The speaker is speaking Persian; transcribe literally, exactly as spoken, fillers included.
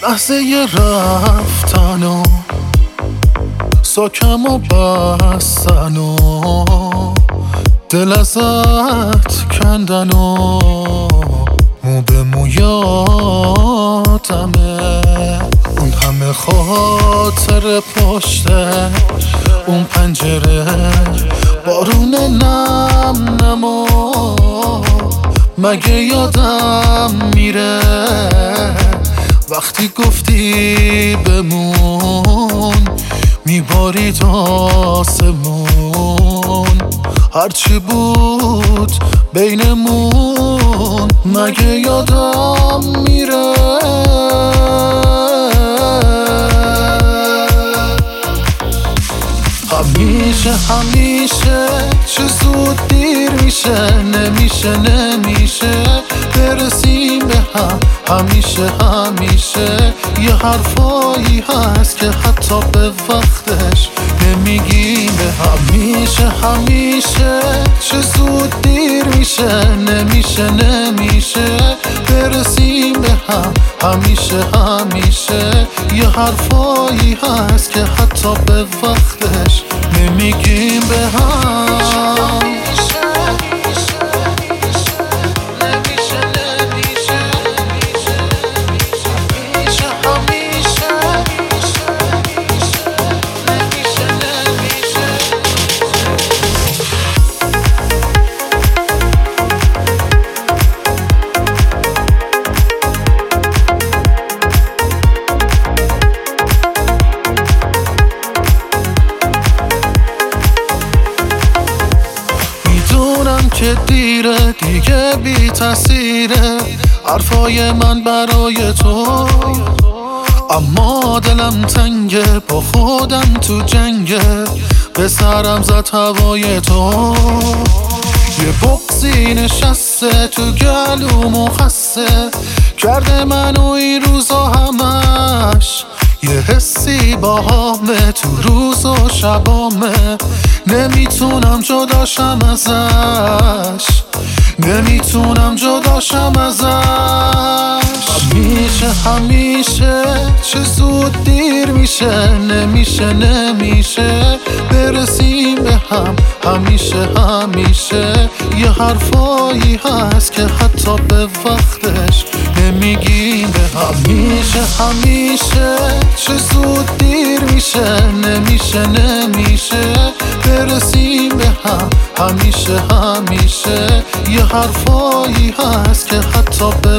لحظه رفتن و ساکم و بستن و دل ازت کندن و مو به مو یادمه. اون همه خاطر پشته اون پنجره بارون نم نمو مگه یادم میره وقتی گفتی بمون میبارید آسمون هرچی بود بینمون مگه یادم میره. همیشه همیشه چه زود دیر میشه نمیشه نمیشه برسیم به هم. همیشه همیشه یه حرفایی هست که حتی به وقتش نمیگیم به هم. همیشه همیشه چه زود دیر میشه نمیشه نمیشه برسیم به هم. همیشه همیشه یه حرفایی هست که حتی به وقتش نمیگیم به هم. که دیره دیگه بی تاثیره حرفای من برای تو، اما دلم تنگه با خودم تو جنگه به سرم زد هوای تو. یه بغضی نشسته تو گلوم و خسته کرده منو این روزا همش. یه حسی با همه تو روز و شبامه نمیتونم جداشم ازش نمیتونم جداشم ازش. همیشه همیشه چه زود دیر میشه نمیشه نمیشه برسیم به هم. همیشه همیشه یه حرفایی هست که حتی به وقتش نمیگیم به هم. همیشه همیشه چه زود دیر میشه نمیشه نمیشه برسیم به هم. همیشه همیشه یه حرفایی هست که حتی به